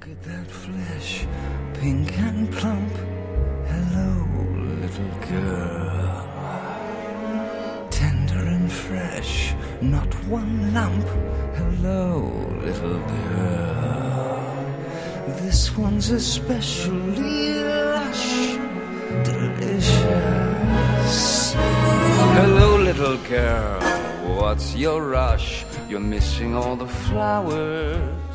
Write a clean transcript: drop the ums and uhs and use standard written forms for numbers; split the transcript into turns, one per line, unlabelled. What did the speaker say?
Look at that flesh, pink and plump. Hello, little girl. Tender and fresh, not one lump. Hello, little girl. This one's especially lush, delicious. Hello, little girl. What's your rush? You're missing all the flowers.